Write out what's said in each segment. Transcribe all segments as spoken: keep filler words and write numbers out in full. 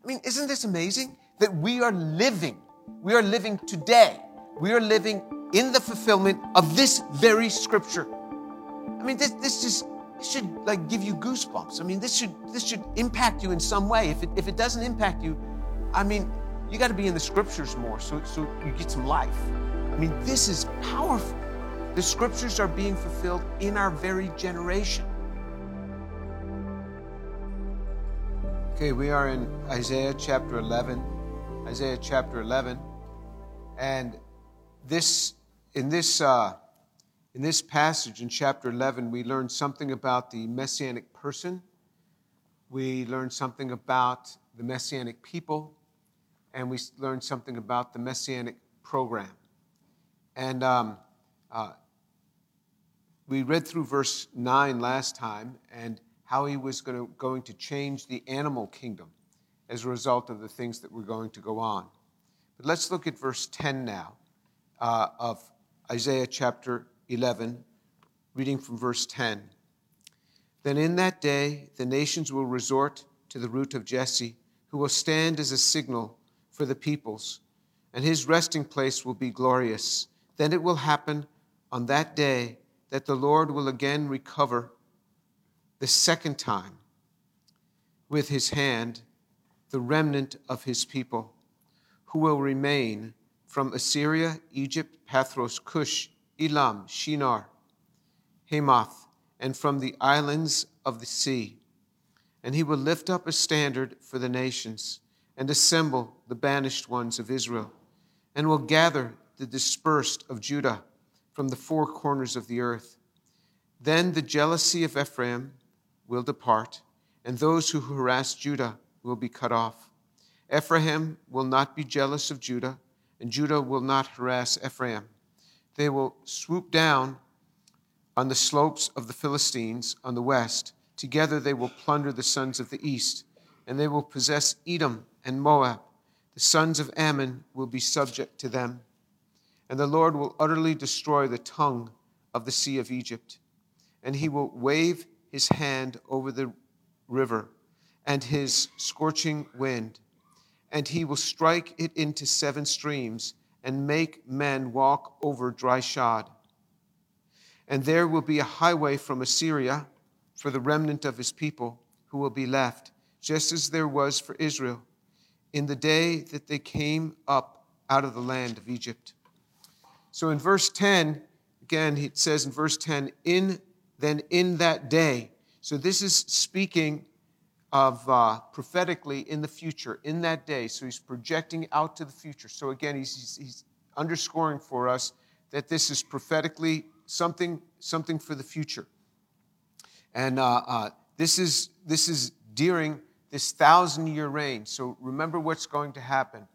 I mean, isn't this amazing? That we are living, we are living today. We are living in the fulfillment of this very scripture. I mean, this this just this should like give you goosebumps. I mean, this should this should impact you in some way. If it if it doesn't impact you, I mean, you got to be in the scriptures more so so you get some life. I mean, this is powerful. The scriptures are being fulfilled in our very generation. Okay, we are in Isaiah chapter eleven. Isaiah chapter eleven, and this in this uh, in this passage in chapter eleven, we learn something about the messianic person. We learn something about the messianic people, and we learn something about the messianic program. And um, uh, we read through verse nine last time, and how he was going to, going to change the animal kingdom as a result of the things that were going to go on. But let's look at verse ten now uh, of Isaiah chapter eleven, reading from verse ten. Then in that day the nations will resort to the root of Jesse, who will stand as a signal for the peoples, and his resting place will be glorious. Then it will happen on that day that the Lord will again recover the second time with his hand the remnant of his people, who will remain from Assyria, Egypt, Pathros, Cush, Elam, Shinar, Hamath, and from the islands of the sea. And he will lift up a standard for the nations and assemble the banished ones of Israel, and will gather the dispersed of Judah from the four corners of the earth. Then the jealousy of Ephraim will depart, and those who harass Judah will be cut off. Ephraim will not be jealous of Judah, and Judah will not harass Ephraim. They will swoop down on the slopes of the Philistines on the west. Together they will plunder the sons of the east, and they will possess Edom and Moab. The sons of Ammon will be subject to them. And the Lord will utterly destroy the tongue of the sea of Egypt, and he will wave his hand over the river and his scorching wind, and he will strike it into seven streams and make men walk over dry shod. And there will be a highway from Assyria for the remnant of his people who will be left, just as there was for Israel in the day that they came up out of the land of Egypt. So in verse ten, again, it says in verse ten, in then in that day. So this is speaking of uh, prophetically in the future, in that day. So he's projecting out to the future. So again, he's, he's, he's underscoring for us that this is prophetically something, something for the future. And uh, uh, this is this is during this thousand-year reign. So remember what's going to happen.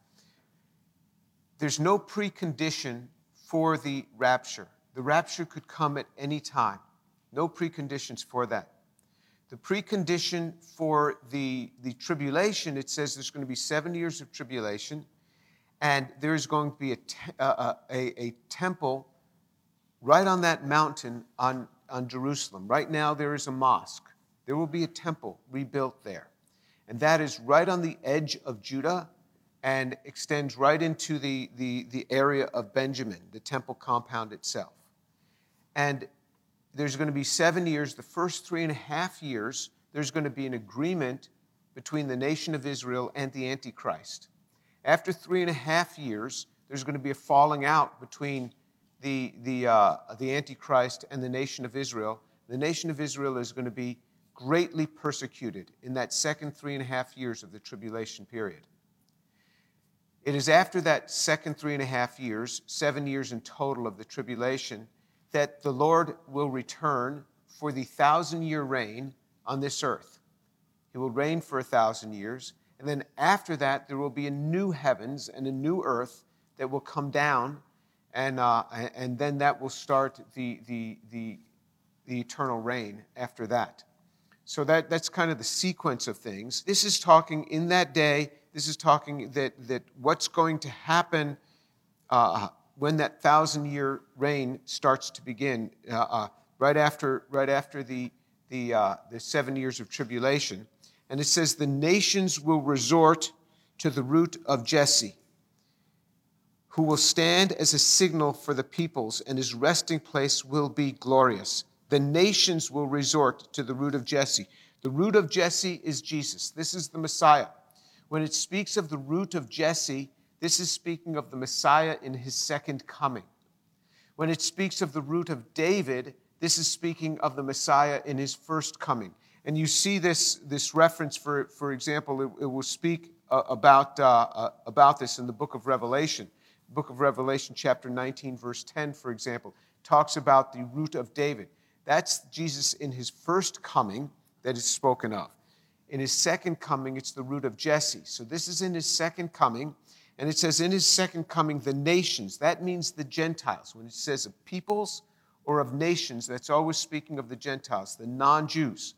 There's no precondition for the rapture. The rapture could come at any time. No preconditions for that. The precondition for the, the tribulation, it says there's going to be seven years of tribulation, and there is going to be a, te- uh, a, a temple right on that mountain on, on Jerusalem. Right now there is a mosque. There will be a temple rebuilt there. And that is right on the edge of Judah and extends right into the, the, the area of Benjamin, the temple compound itself. And there's going to be seven years. The first three and a half years, there's going to be an agreement between the nation of Israel and the Antichrist. After three and a half years, there's going to be a falling out between the, the, uh, the Antichrist and the nation of Israel. The nation of Israel is going to be greatly persecuted in that second three and a half years of the tribulation period. It is after that second three and a half years, seven years in total of the tribulation, that the Lord will return for the thousand-year reign on this earth. He will reign for a thousand years, and then after that, there will be a new heavens and a new earth that will come down, and uh, and then that will start the, the, the, the eternal reign after that. So that, that's kind of the sequence of things. This is talking in that day, this is talking that, that what's going to happen uh, when that thousand-year reign starts to begin, uh, uh, right after right after the the uh, the seven years of tribulation, and it says the nations will resort to the root of Jesse, who will stand as a signal for the peoples, and his resting place will be glorious. The nations will resort to the root of Jesse. The root of Jesse is Jesus. This is the Messiah. When it speaks of the root of Jesse, this is speaking of the Messiah in his second coming. When it speaks of the root of David, this is speaking of the Messiah in his first coming. And you see this, this reference, for, for example, it, it will speak uh, about, uh, uh, about this in the book of Revelation. The book of Revelation, chapter nineteen, verse ten, for example, talks about the root of David. That's Jesus in his first coming that is spoken of. In his second coming, it's the root of Jesse. So this is in his second coming, and it says in his second coming, the nations. That means the Gentiles. When it says of peoples or of nations, that's always speaking of the Gentiles, the non-Jews.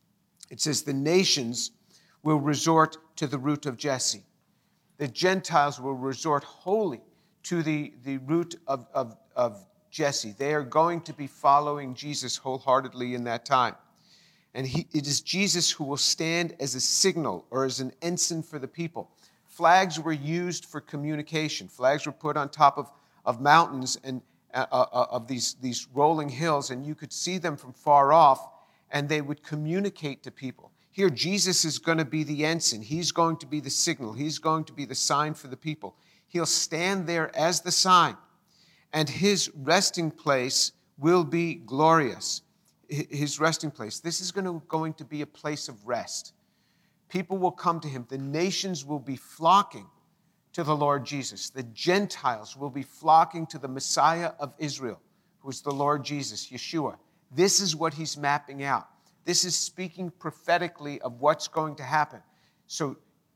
It says the nations will resort to the root of Jesse. The Gentiles will resort wholly to the, the root of, of, of Jesse. They are going to be following Jesus wholeheartedly in that time. And he, it is Jesus who will stand as a signal or as an ensign for the people. Flags were used for communication. Flags were put on top of, of mountains and uh, uh, of these, these rolling hills, and you could see them from far off, and they would communicate to people. Here, Jesus is going to be the ensign. He's going to be the signal. He's going to be the sign for the people. He'll stand there as the sign, and his resting place will be glorious. His resting place. This is going to, going to be a place of rest. People will come to him. The nations will be flocking to the Lord Jesus. The Gentiles will be flocking to the Messiah of Israel, who is the Lord Jesus, Yeshua. This is what he's mapping out. This is speaking prophetically of what's going to happen. So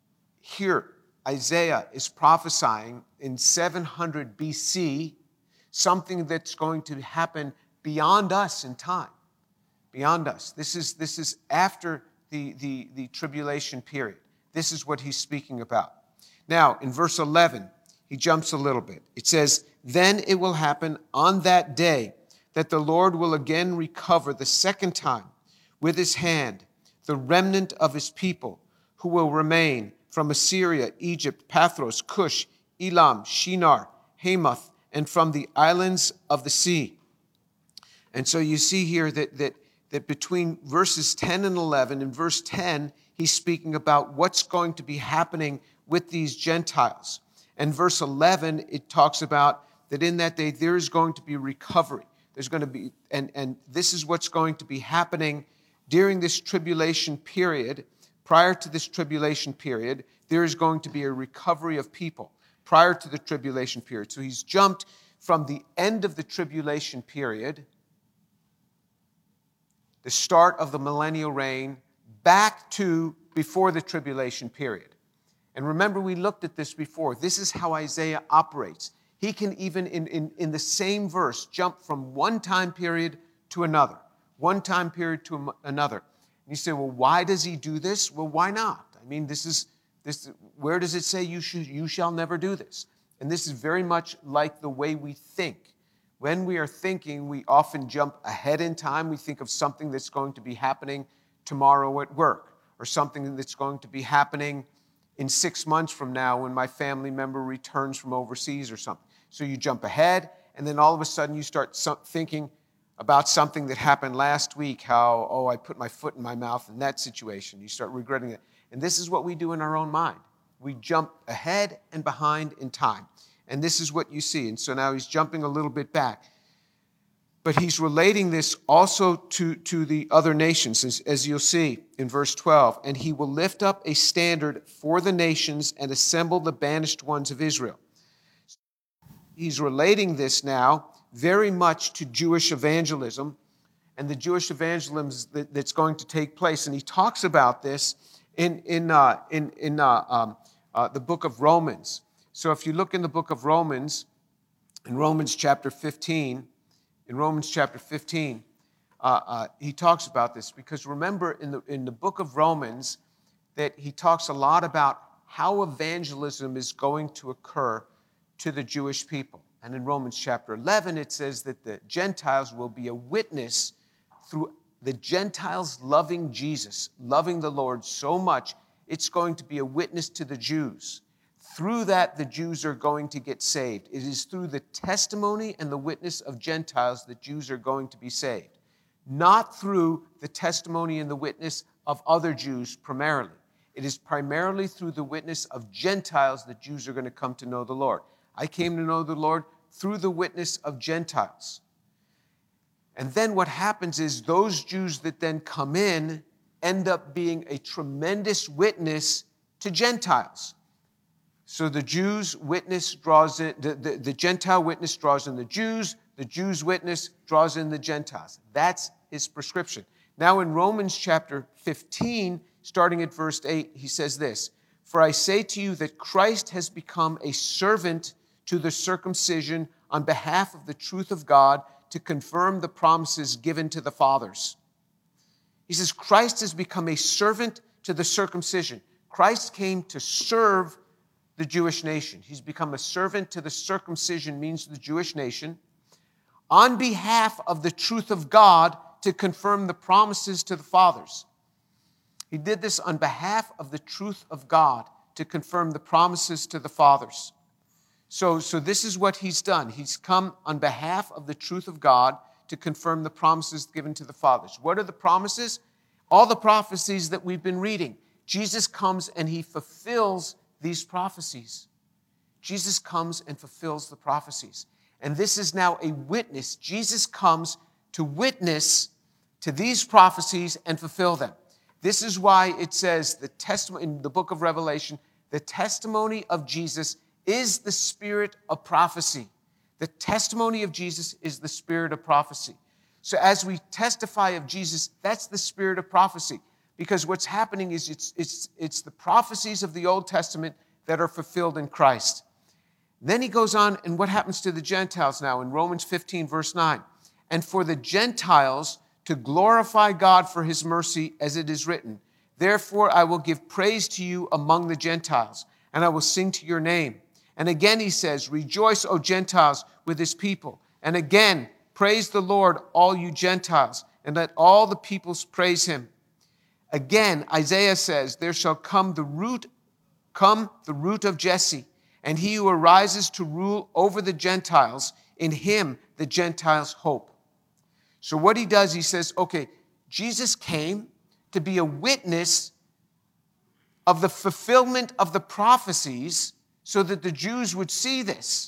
here, Isaiah is prophesying in seven hundred B C something that's going to happen beyond us in time. Beyond us. This is, this is after the, the, the tribulation period. This is what he's speaking about. Now, in verse eleven, he jumps a little bit. It says, "Then it will happen on that day that the Lord will again recover the second time with his hand the remnant of his people who will remain from Assyria, Egypt, Pathros, Cush, Elam, Shinar, Hamath, and from the islands of the sea." And so you see here that, that, that between verses ten and eleven, in verse ten, he's speaking about what's going to be happening with these Gentiles. And verse eleven, it talks about that in that day there is going to be recovery. There's going to be, and, and this is what's going to be happening during this tribulation period. Prior to this tribulation period, there is going to be a recovery of people prior to the tribulation period. So he's jumped from the end of the tribulation period, the start of the millennial reign, back to before the tribulation period. And remember, we looked at this before. This is how Isaiah operates. He can even, in, in, in the same verse, jump from one time period to another, one time period to another. And you say, well, why does he do this? Well, why not? I mean, this is, this. Where does it say you should, you shall never do this? And this is very much like the way we think. When we are thinking, we often jump ahead in time. We think of something that's going to be happening tomorrow at work, or something that's going to be happening in six months from now when my family member returns from overseas or something. So you jump ahead, and then all of a sudden you start thinking about something that happened last week, how, oh, I put my foot in my mouth in that situation. You start regretting it. And this is what we do in our own mind. We jump ahead and behind in time. And this is what you see. And so now he's jumping a little bit back. But he's relating this also to, to the other nations, as, as you'll see in verse twelve. "And he will lift up a standard for the nations and assemble the banished ones of Israel." He's relating this now very much to Jewish evangelism and the Jewish evangelism that, that's going to take place. And he talks about this in, in, uh, in, in uh, um, uh, the book of Romans. So if you look in the book of Romans, in Romans chapter fifteen, in Romans chapter fifteen, uh, uh, he talks about this. Because remember, in the, in the book of Romans, that he talks a lot about how evangelism is going to occur to the Jewish people. And in Romans chapter eleven, it says that the Gentiles will be a witness through the Gentiles loving Jesus, loving the Lord so much, It's going to be a witness to the Jews. Through that, the Jews are going to get saved. It is through the testimony and the witness of Gentiles that Jews are going to be saved, not through the testimony and the witness of other Jews primarily. It is primarily through the witness of Gentiles that Jews are going to come to know the Lord. I came to know the Lord through the witness of Gentiles. And then what happens is those Jews that then come in end up being a tremendous witness to Gentiles. So the Jews' witness draws in, the, the, the Gentile witness draws in the Jews, the Jews' witness draws in the Gentiles. That's his prescription. Now in Romans chapter fifteen, starting at verse eight, he says this, "For I say to you that Christ has become a servant to the circumcision on behalf of the truth of God to confirm the promises given to the fathers." He says Christ has become a servant to the circumcision. Christ came to serve the Jewish nation. He's become a servant to the circumcision, means the Jewish nation, on behalf of the truth of God to confirm the promises to the fathers. He did this on behalf of the truth of God to confirm the promises to the fathers. So, so this is what he's done. He's come on behalf of the truth of God to confirm the promises given to the fathers. What are the promises? All the prophecies that we've been reading. Jesus comes and he fulfills these prophecies. Jesus comes and fulfills the prophecies. And this is now a witness. Jesus comes to witness to these prophecies and fulfill them. This is why it says the testimony in the book of Revelation, the testimony of Jesus is the spirit of prophecy. The testimony of Jesus is the spirit of prophecy. So as we testify of Jesus, that's the spirit of prophecy. Because what's happening is it's, it's, it's the prophecies of the Old Testament that are fulfilled in Christ. Then he goes on, and what happens to the Gentiles now in Romans fifteen, verse nine? "And for the Gentiles to glorify God for his mercy, as it is written, therefore I will give praise to you among the Gentiles, and I will sing to your name." And again he says, "Rejoice, O Gentiles, with his people." And again, "Praise the Lord, all you Gentiles, and let all the peoples praise him." Again, Isaiah says, "There shall come the root, come the root of Jesse, and he who arises to rule over the Gentiles, in him the Gentiles hope." So what he does, he says, okay, Jesus came to be a witness of the fulfillment of the prophecies so that the Jews would see this.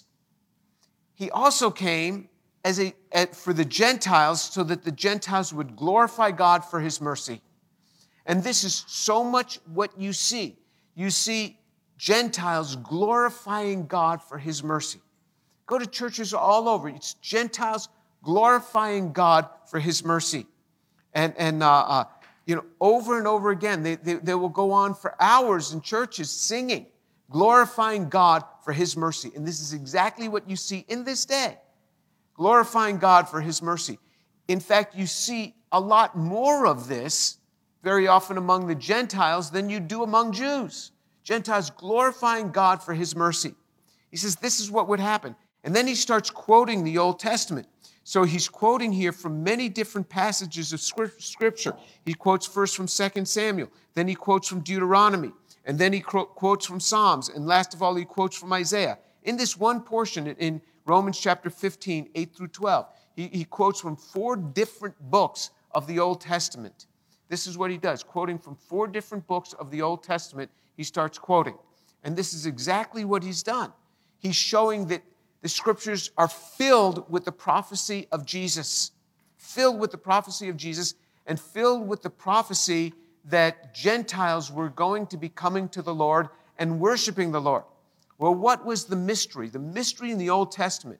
He also came as a, for the Gentiles so that the Gentiles would glorify God for his mercy. And this is so much what you see. You see Gentiles glorifying God for his mercy. Go to churches all over. It's Gentiles glorifying God for his mercy. And, and uh, uh, you know, over and over again, they, they, they will go on for hours in churches singing, glorifying God for his mercy. And this is exactly what you see in this day, glorifying God for his mercy. In fact, you see a lot more of this very often among the Gentiles than you do among Jews. Gentiles glorifying God for his mercy. He says this is what would happen. And then he starts quoting the Old Testament. So he's quoting here from many different passages of Scripture. He quotes first from Second Samuel, then he quotes from Deuteronomy, and then he quotes from Psalms, and last of all, he quotes from Isaiah. In this one portion in Romans chapter fifteen, eight through twelve, he, he quotes from four different books of the Old Testament. This is what he does. Quoting from four different books of the Old Testament, he starts quoting. And this is exactly what he's done. He's showing that the Scriptures are filled with the prophecy of Jesus, filled with the prophecy of Jesus, and filled with the prophecy that Gentiles were going to be coming to the Lord and worshiping the Lord. Well, what was the mystery? The mystery in the Old Testament.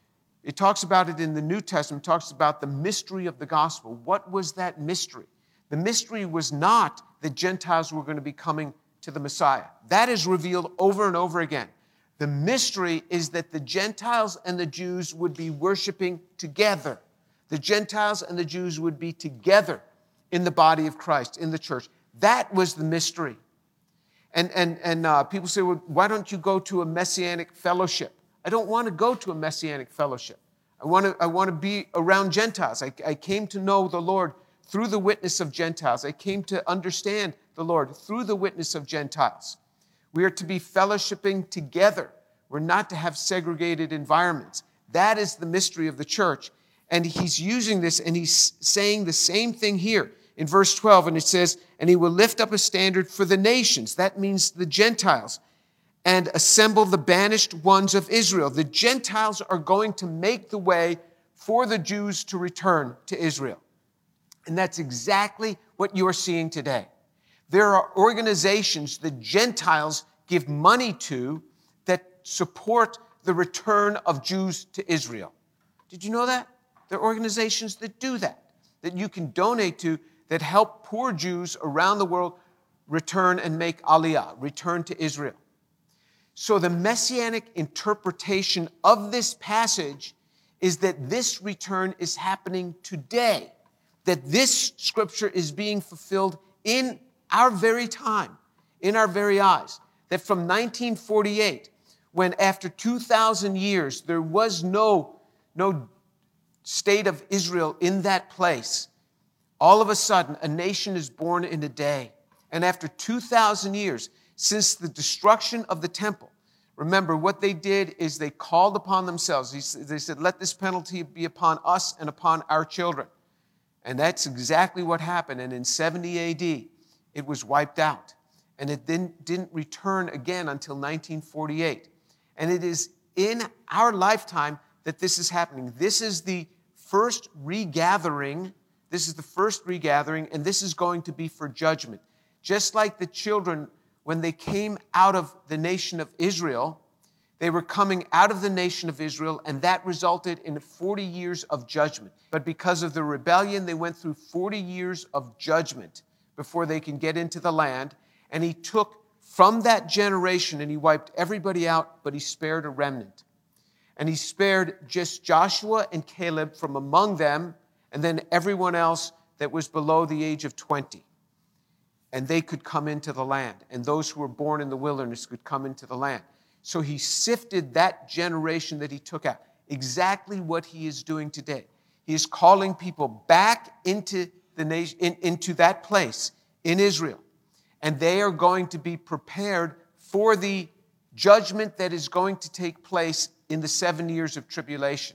It talks about it in the New Testament. It talks about the mystery of the gospel. What was that mystery? The mystery was not that Gentiles were going to be coming to the Messiah. That is revealed over and over again. The mystery is that the Gentiles and the Jews would be worshiping together. The Gentiles and the Jews would be together in the body of Christ, in the church. That was the mystery. And, and, and uh, people say, well, why don't you go to a Messianic fellowship? I don't want to go to a Messianic fellowship. I want to, I want to be around Gentiles. I, I came to know the Lord through the witness of Gentiles. They came to understand the Lord through the witness of Gentiles. We are to be fellowshipping together. We're not to have segregated environments. That is the mystery of the church. And he's using this, and he's saying the same thing here in verse twelve. And it says, and he will lift up a standard for the nations. That means the Gentiles. And assemble the banished ones of Israel. The Gentiles are going to make the way for the Jews to return to Israel. And that's exactly what you are seeing today. There are organizations the Gentiles give money to that support the return of Jews to Israel. Did you know that? There are organizations that do that, that you can donate to, that help poor Jews around the world return and make aliyah, return to Israel. So the messianic interpretation of this passage is that this return is happening today, that this scripture is being fulfilled in our very time, in our very eyes, that from nineteen forty-eight, when after two thousand years there was no, no state of Israel in that place, all of a sudden a nation is born in a day. And after two thousand years, since the destruction of the temple, remember what they did is they called upon themselves. They said, let this penalty be upon us and upon our children. And that's exactly what happened. And in seventy A D, it was wiped out. And it then didn't return again until nineteen forty-eight. And it is in our lifetime that this is happening. This is the first regathering. This is the first regathering, and this is going to be for judgment. Just like the children, when they came out of the nation of Israel, they were coming out of the nation of Israel, and that resulted in forty years of judgment. But because of the rebellion, they went through forty years of judgment before they can get into the land. And he took from that generation, and he wiped everybody out, but he spared a remnant. And he spared just Joshua and Caleb from among them, and then everyone else that was below the age of twenty. And they could come into the land. And those who were born in the wilderness could come into the land. So he sifted that generation that he took out. Exactly what he is doing today. He is calling people back into the nation, in, into that place in Israel. And they are going to be prepared for the judgment that is going to take place in the seven years of tribulation.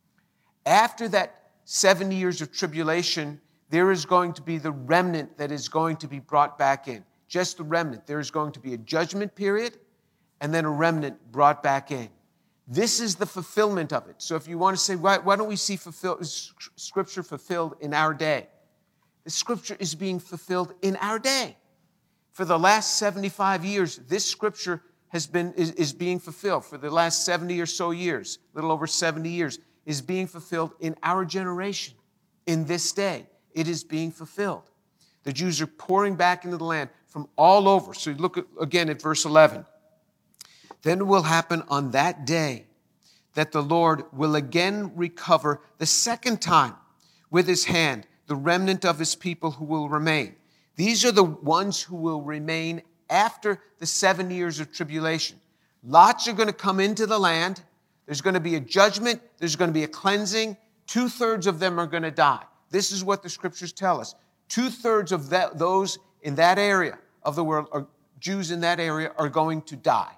After that seven years of tribulation, there is going to be the remnant that is going to be brought back in. Just the remnant. There is going to be a judgment period and then a remnant brought back in. This is the fulfillment of it. So if you want to say, why, why don't we see fulfill, Scripture fulfilled in our day? The Scripture is being fulfilled in our day. For the last seventy-five years, this Scripture has been is, is being fulfilled. For the last seventy or so years, a little over seventy years, is being fulfilled in our generation, in this day. It is being fulfilled. The Jews are pouring back into the land from all over. So look at, again at verse eleven. Then it will happen on that day that the Lord will again recover the second time with his hand the remnant of his people who will remain. These are the ones who will remain after the seven years of tribulation. Lots are going to come into the land. There's going to be a judgment. There's going to be a cleansing. Two-thirds of them are going to die. This is what the Scriptures tell us. Two-thirds of that, those in that area of the world, or Jews in that area, are going to die.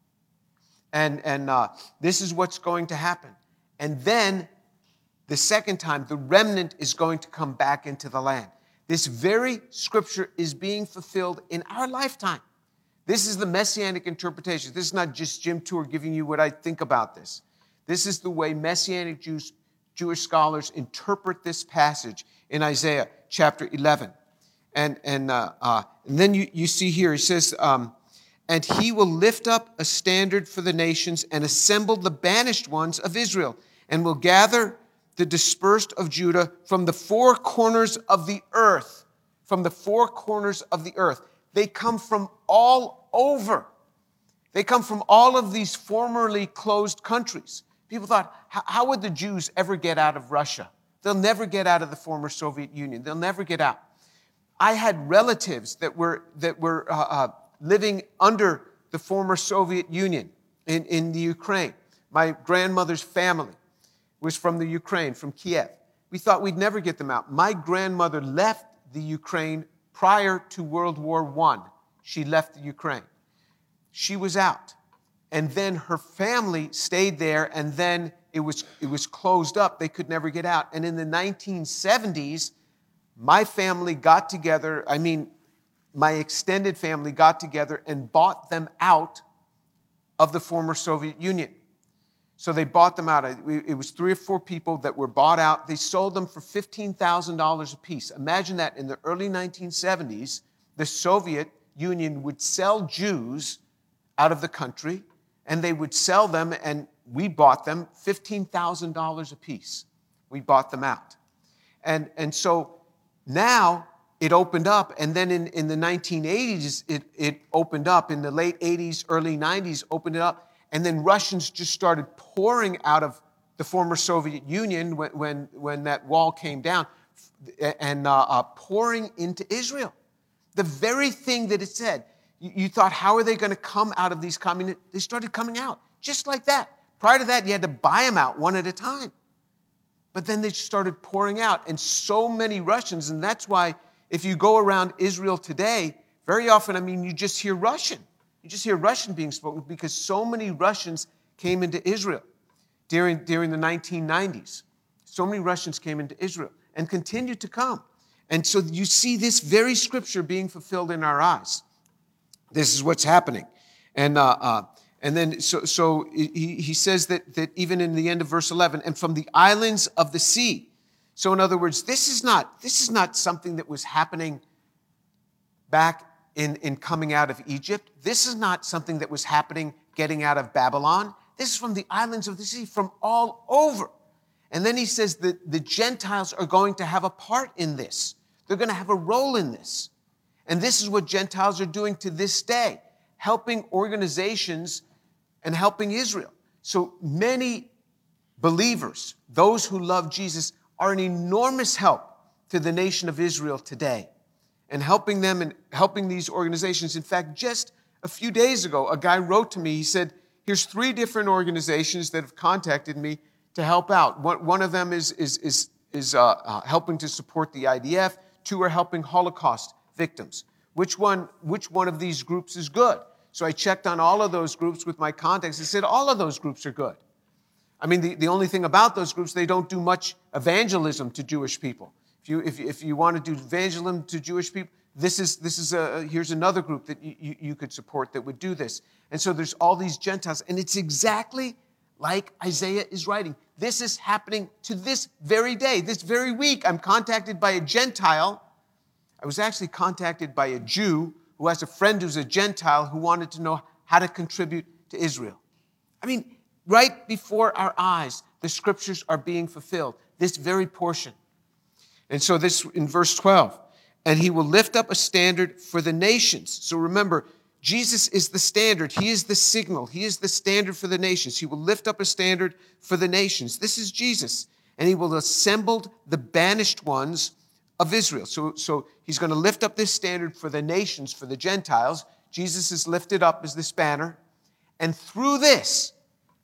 And, and uh, this is what's going to happen. And then, the second time, the remnant is going to come back into the land. This very Scripture is being fulfilled in our lifetime. This is the Messianic interpretation. This is not just Jim Tour giving you what I think about this. This is the way Messianic Jews, Jewish scholars interpret this passage in Isaiah chapter eleven. And, and, uh, uh, and then you, you see here, he says, um, and he will lift up a standard for the nations and assemble the banished ones of Israel, and will gather the dispersed of Judah from the four corners of the earth. From the four corners of the earth. They come from all over. They come from all of these formerly closed countries. People thought, how would the Jews ever get out of Russia? They'll never get out of the former Soviet Union. They'll never get out. I had relatives that were that were uh, uh, living under the former Soviet Union in, in the Ukraine. My grandmother's family was from the Ukraine, from Kiev. we thought we'd never get them out. My grandmother left the Ukraine prior to World War One. She left the Ukraine. She was out. And then her family stayed there, and then it was, it was closed up. They could never get out. And in the nineteen seventies, my family got together, I mean, my extended family got together and bought them out of the former Soviet Union. So they bought them out. It was three or four people that were bought out. They sold them for fifteen thousand dollars a piece. Imagine that in the early nineteen seventies, the Soviet Union would sell Jews out of the country, and they would sell them, and we bought them fifteen thousand dollars a piece. We bought them out. And, and so now it opened up, and then in, in the nineteen eighties, it, it opened up. In the late eighties, early nineties, opened it up. And then Russians just started pouring out of the former Soviet Union when, when, when that wall came down, and uh, uh, pouring into Israel. The very thing that it said. You, you thought, how are they going to come out of these communists? They started coming out, just like that. Prior to that, you had to buy them out one at a time. But then they started pouring out, and so many Russians, and that's why if you go around Israel today, very often, I mean, you just hear Russian. You just hear Russian being spoken because so many Russians came into Israel during, during the nineteen nineties. So many Russians came into Israel and continue to come. And so you see this very scripture being fulfilled in our eyes. This is what's happening. And uh, uh, and then so, so he, he says that, that even in the end of verse eleven, and from the islands of the sea. So in other words, this is not, this is not something that was happening back in, in coming out of Egypt. This is not something that was happening getting out of Babylon. This is from the islands of the sea, from all over. And then he says that the Gentiles are going to have a part in this. They're going to have a role in this. And this is what Gentiles are doing to this day, helping organizations and helping Israel. So many believers, those who love Jesus, are an enormous help to the nation of Israel today, and helping them and helping these organizations. In fact, just a few days ago, a guy wrote to me. He said, here's three different organizations that have contacted me to help out. One, one of them is, is, is, is uh, uh, helping to support the I D F. Two are helping Holocaust victims. Which one, which one of these groups is good? So I checked on all of those groups with my contacts. I said, all of those groups are good. I mean, the, the only thing about those groups, they don't do much evangelism to Jewish people. If you, if, if you want to do evangelism to Jewish people, this is, this is a, here's another group that you, you, you could support that would do this. And so there's all these Gentiles, and it's exactly like Isaiah is writing. This is happening to this very day, this very week. I'm contacted by a Gentile. I was actually contacted by a Jew who has a friend who's a Gentile who wanted to know how to contribute to Israel. I mean, right before our eyes, the scriptures are being fulfilled, this very portion. And so this in verse twelve, and he will lift up a standard for the nations. So remember, Jesus is the standard. He is the signal. He is the standard for the nations. He will lift up a standard for the nations. This is Jesus. And he will assemble the banished ones of Israel. So, so he's going to lift up this standard for the nations, for the Gentiles. Jesus is lifted up as this banner. And through this,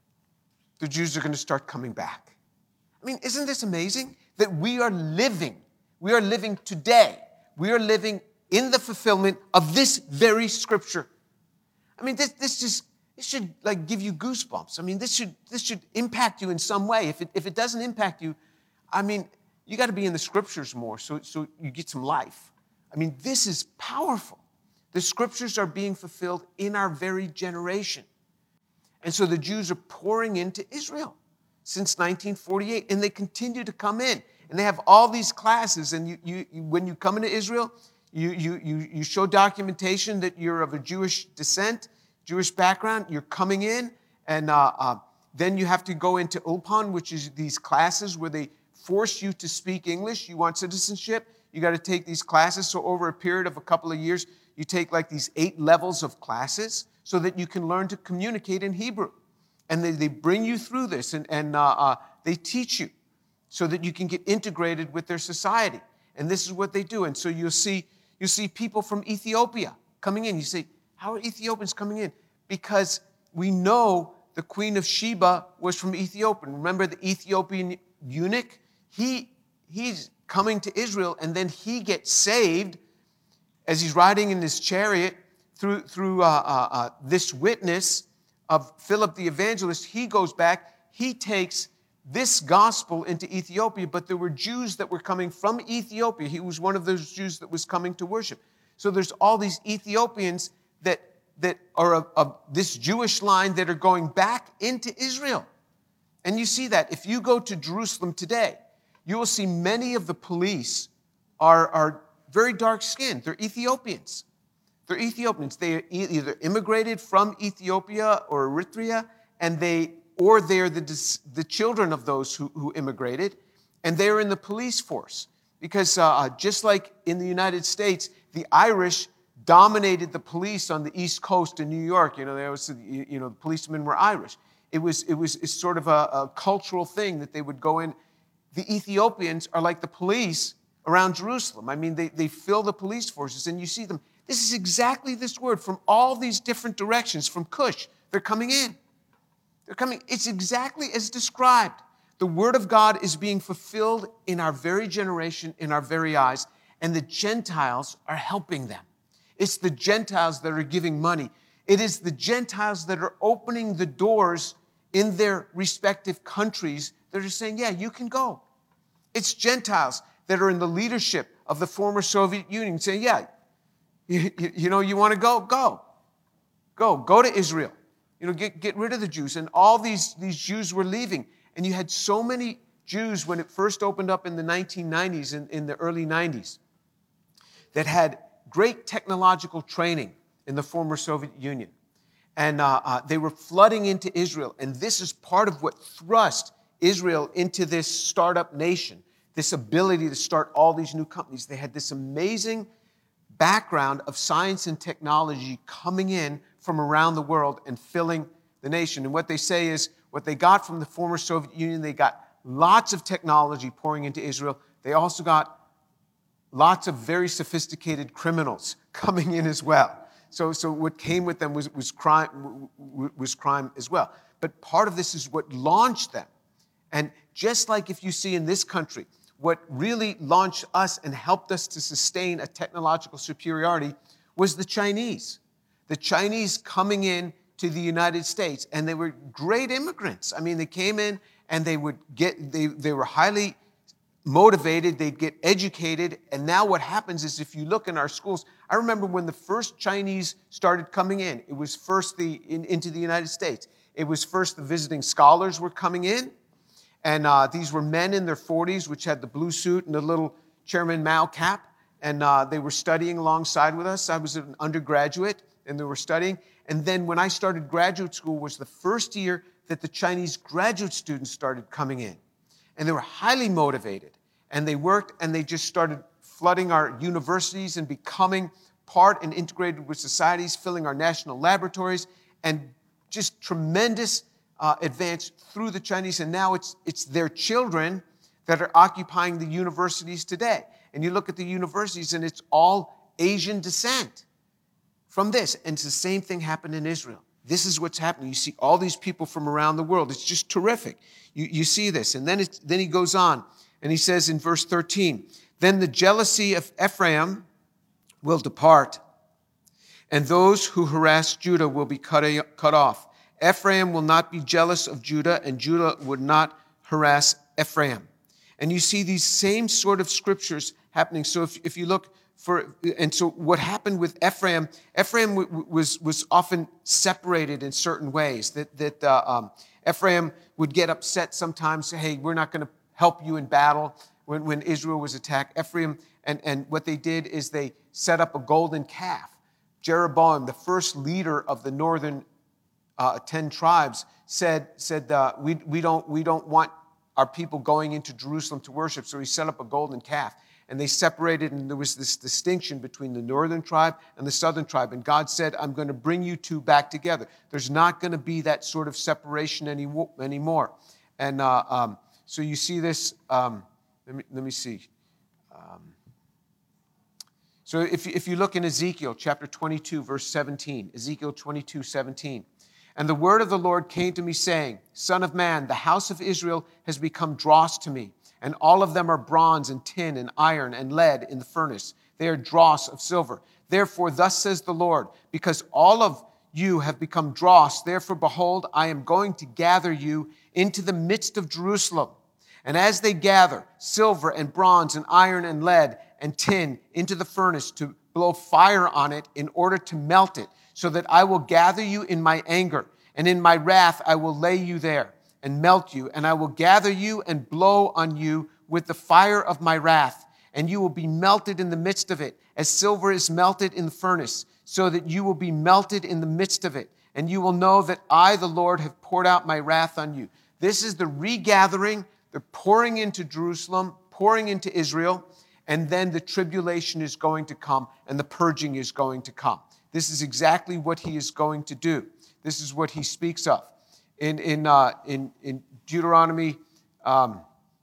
the Jews are going to start coming back. I mean, isn't this amazing? That we are living, we are living today. We are living in the fulfillment of this very scripture. I mean, this, this just, this should like give you goosebumps. I mean, this should, this should impact you in some way. If it, if it doesn't impact you, I mean, you got to be in the scriptures more so, so you get some life. I mean, this is powerful. The scriptures are being fulfilled in our very generation. And so the Jews are pouring into Israel since nineteen forty-eight, and they continue to come in. And they have all these classes, and you, you, you when you come into Israel, you, you, you, you show documentation that you're of a Jewish descent, Jewish background, you're coming in, and uh, uh, then you have to go into Ulpan, which is these classes where they force you to speak English. You want citizenship, you got to take these classes. So over a period of a couple of years, you take like these eight levels of classes so that you can learn to communicate in Hebrew. And they, they bring you through this, and, and uh, uh, they teach you so that you can get integrated with their society. And this is what they do. And so you'll see, you'll see people from Ethiopia coming in. You say, how are Ethiopians coming in? Because we know the Queen of Sheba was from Ethiopia. Remember the Ethiopian eunuch? He, he's coming to Israel, and then he gets saved as he's riding in his chariot through, through uh, uh, uh, this witness of Philip the evangelist. He goes back, he takes this gospel into Ethiopia, but there were Jews that were coming from Ethiopia. He was one of those Jews that was coming to worship. So there's all these Ethiopians that, that are of, of this Jewish line that are going back into Israel. And you see that. If you go to Jerusalem today, you will see many of the police are, are very dark-skinned. They're Ethiopians. They're Ethiopians. They either immigrated from Ethiopia or Eritrea, and they, or they're the, the children of those who, who immigrated, and they're in the police force. Because uh, just like in the United States, the Irish dominated the police on the East Coast in New York. You know, there was, you know, the policemen were Irish. It was, it was it's sort of a, a cultural thing that they would go in. The Ethiopians are like the police around Jerusalem. I mean, they, they fill the police forces, and you see them. This is exactly this word from all these different directions, from Cush. They're coming in. They're coming. It's exactly as described. The word of God is being fulfilled in our very generation, in our very eyes, and the Gentiles are helping them. It's the Gentiles that are giving money. It is the Gentiles that are opening the doors in their respective countries that are saying, yeah, you can go. It's Gentiles that are in the leadership of the former Soviet Union saying, yeah, you, you, you know, you want to go? Go. Go. Go to Israel. You know, get, get rid of the Jews. And all these, these Jews were leaving. And you had so many Jews when it first opened up in the nineteen nineties, in, in the early nineties, that had great technological training in the former Soviet Union. And uh, uh, they were flooding into Israel. And this is part of what thrust Israel into this startup nation, this ability to start all these new companies. They had this amazing background of science and technology coming in from around the world and filling the nation. And what they say is, what they got from the former Soviet Union, they got lots of technology pouring into Israel. They also got lots of very sophisticated criminals coming in as well. So, so what came with them was, was, crime, was crime as well. But part of this is what launched them. And just like if you see in this country, what really launched us and helped us to sustain a technological superiority was the Chinese. The Chinese coming in to the United States, and they were great immigrants. I mean, they came in and they would get, they, they were highly motivated, they'd get educated, and now what happens is if you look in our schools, I remember when the first Chinese started coming in, it was first the, in, into the United States, it was first the visiting scholars were coming in, and uh, these were men in their forties, which had the blue suit and the little Chairman Mao cap, and uh, they were studying alongside with us. I was an undergraduate, and they were studying. And then when I started graduate school was the first year that the Chinese graduate students started coming in. And they were highly motivated. And they worked, and they just started flooding our universities and becoming part and integrated with societies, filling our national laboratories, and just tremendous uh, advance through the Chinese. And now it's, it's their children that are occupying the universities today. And you look at the universities, and it's all Asian descent from this. And it's the same thing happened in Israel. This is what's happening. You see all these people from around the world. It's just terrific. You, you see this. And then, it's, then he goes on, and he says in verse thirteen, then the jealousy of Ephraim will depart, and those who harass Judah will be cut, cut off. Ephraim will not be jealous of Judah, and Judah would not harass Ephraim. And you see these same sort of scriptures happening. So if, if you look for, and so what happened with Ephraim, Ephraim w- was, was often separated in certain ways. That, that uh, um, Ephraim would get upset sometimes, say, hey, we're not going to help you in battle. When, when Israel was attacked, Ephraim, and, and what they did is they set up a golden calf. Jeroboam, the first leader of the northern uh, ten tribes, said, said uh, we, we, don't, we don't want our people going into Jerusalem to worship, so he set up a golden calf. And they separated, and there was this distinction between the northern tribe and the southern tribe. And God said, I'm going to bring you two back together. There's not going to be that sort of separation any, anymore. And uh, um, so you see this, um, let me, let me see. Um, so if, if you look in Ezekiel chapter twenty-two, verse seventeen, Ezekiel twenty-two, seventeen. And the word of the Lord came to me saying, Son of man, the house of Israel has become dross to me. and all of them are bronze and tin and iron and lead in the furnace. They are dross of silver. Therefore, thus says the Lord, because all of you have become dross, therefore, behold, I am going to gather you into the midst of Jerusalem. And as they gather silver and bronze and iron and lead and tin into the furnace to blow fire on it in order to melt it, so that I will gather you in my anger, and in my wrath I will lay you there and melt you, and I will gather you and blow on you with the fire of my wrath, and you will be melted in the midst of it, as silver is melted in the furnace, so that you will be melted in the midst of it, and you will know that I, the Lord, have poured out my wrath on you. This is the regathering, the pouring into Jerusalem, pouring into Israel, and then the tribulation is going to come, and the purging is going to come. This is exactly what he is going to do. This is what he speaks of. In, in, uh, in, in Deuteronomy, um,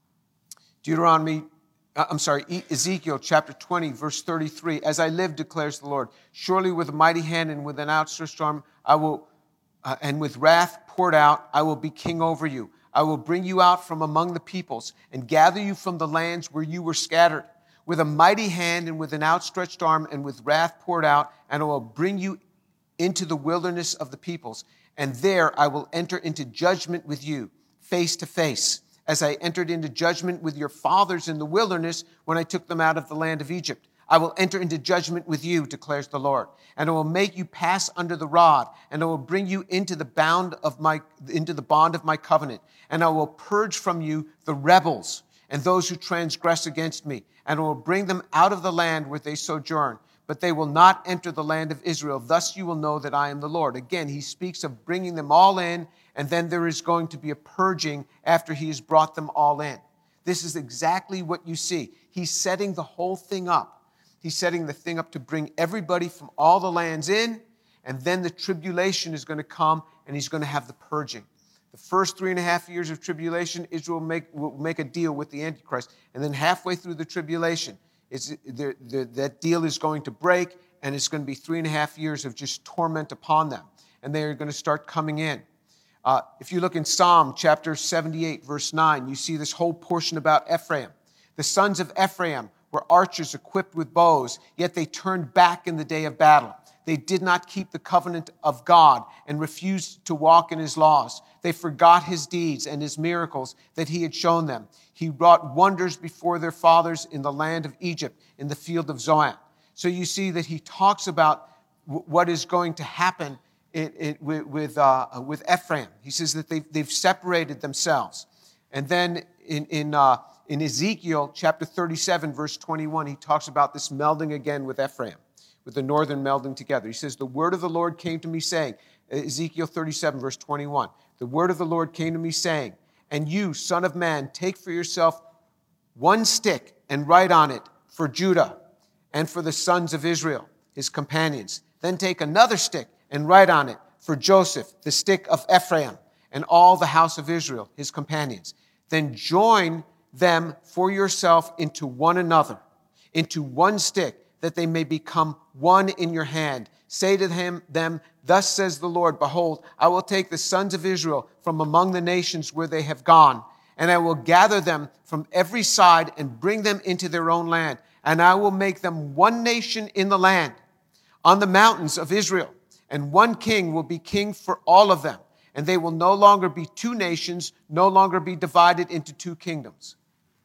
Deuteronomy, uh, I'm sorry, Ezekiel chapter twenty, verse thirty-three, as I live, declares the Lord, surely with a mighty hand and with an outstretched arm, I will, uh, and with wrath poured out, I will be king over you. I will bring you out from among the peoples and gather you from the lands where you were scattered. With a mighty hand and with an outstretched arm and with wrath poured out, and I will bring you into the wilderness of the peoples. And there I will enter into judgment with you, face to face, as I entered into judgment with your fathers in the wilderness when I took them out of the land of Egypt. I will enter into judgment with you, declares the Lord, and I will make you pass under the rod, and I will bring you into the bound of my into the bond of my covenant, and I will purge from you the rebels and those who transgress against me, and I will bring them out of the land where they sojourn. But they will not enter the land of Israel. Thus you will know that I am the Lord. Again, he speaks of bringing them all in, and then there is going to be a purging after he has brought them all in. This is exactly what you see. He's setting the whole thing up. He's setting the thing up to bring everybody from all the lands in, and then the tribulation is going to come, and he's going to have the purging. The first three and a half years of tribulation, Israel will make, will make a deal with the Antichrist. And then halfway through the tribulation, It's, the, the, that deal is going to break, and it's going to be three and a half years of just torment upon them. And they are going to start coming in. Uh, if you look in Psalm chapter seventy-eight, verse nine, you see this whole portion about Ephraim. The sons of Ephraim were archers equipped with bows, yet they turned back in the day of battle. They did not keep the covenant of God and refused to walk in his laws. They forgot his deeds and his miracles that he had shown them. He wrought wonders before their fathers in the land of Egypt, in the field of Zoan. So you see that he talks about w- what is going to happen it, it, with, with, uh, with Ephraim. He says that they've, they've separated themselves. And then in, in, uh, in Ezekiel chapter thirty-seven, verse twenty-one, he talks about this melding again with Ephraim, with the northern melding together. He says, the word of the Lord came to me saying, Ezekiel thirty-seven, verse twenty-one, the word of the Lord came to me saying, and you, son of man, take for yourself one stick and write on it for Judah and for the sons of Israel, his companions. Then take another stick and write on it for Joseph, the stick of Ephraim, and all the house of Israel, his companions. Then join them for yourself into one another, into one stick, that they may become one in your hand. Say to him, them, thus says the Lord, behold, I will take the sons of Israel from among the nations where they have gone, and I will gather them from every side and bring them into their own land. And I will make them one nation in the land, on the mountains of Israel, and one king will be king for all of them. And they will no longer be two nations, no longer be divided into two kingdoms.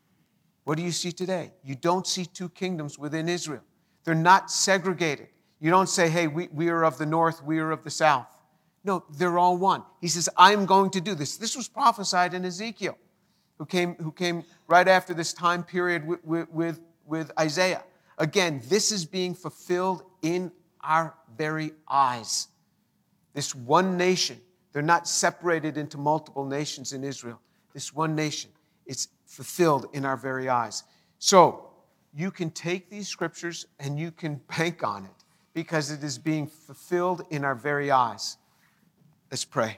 What do you see today? You don't see two kingdoms within Israel. They're not segregated. You don't say, hey, we, we are of the north, we are of the south. No, they're all one. He says, I'm going to do this. This was prophesied in Ezekiel, who came, who came right after this time period with, with, with Isaiah. Again, this is being fulfilled in our very eyes. This one nation, they're not separated into multiple nations in Israel. This one nation, it's fulfilled in our very eyes. So, you can take these scriptures and you can bank on it because it is being fulfilled in our very eyes. Let's pray.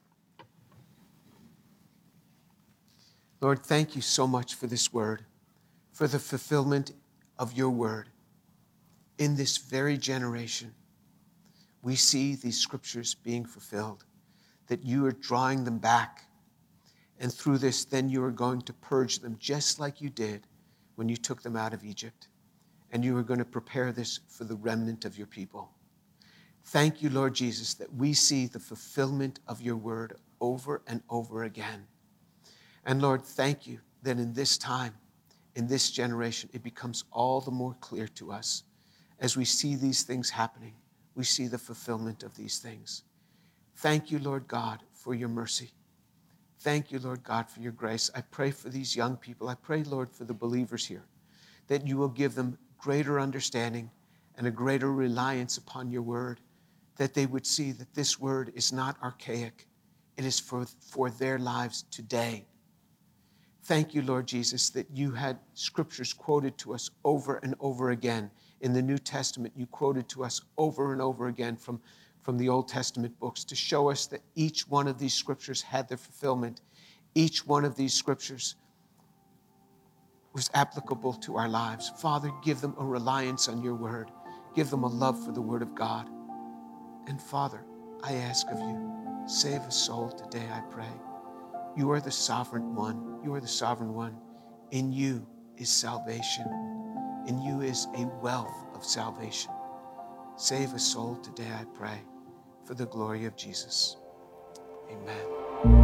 Lord, thank you so much for this word, for the fulfillment of your word. In this very generation, we see these scriptures being fulfilled, that you are drawing them back, And through this, then you are going to purge them just like you did when you took them out of Egypt. And you are going to prepare this for the remnant of your people. Thank you, Lord Jesus, that we see the fulfillment of your word over and over again. And Lord, thank you that in this time, in this generation, it becomes all the more clear to us as we see these things happening. We see the fulfillment of these things. Thank you, Lord God, for your mercy. Thank you, Lord God, for your grace. I pray for these young people. I pray, Lord, for the believers here, that you will give them greater understanding and a greater reliance upon your word, that they would see that this word is not archaic. It is for, for their lives today. Thank you, Lord Jesus, that you had scriptures quoted to us over and over again. In the New Testament, you quoted to us over and over again from, from the Old Testament books to show us that each one of these scriptures had their fulfillment. Each one of these scriptures was applicable to our lives. Father, give them a reliance on your word. Give them a love for the word of God. And Father, I ask of you, save a soul today, I pray. You are the sovereign one. You are the sovereign one. In you is salvation. In you is a wealth of salvation. Save a soul today, I pray, for the glory of Jesus. Amen.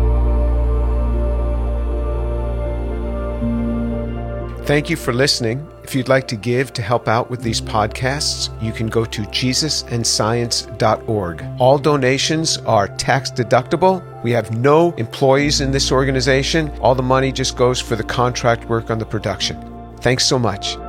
Thank you for listening. If you'd like to give to help out with these podcasts, you can go to jesus and science dot org. All donations are tax deductible. We have no employees in this organization. All the money just goes for the contract work on the production. Thanks so much.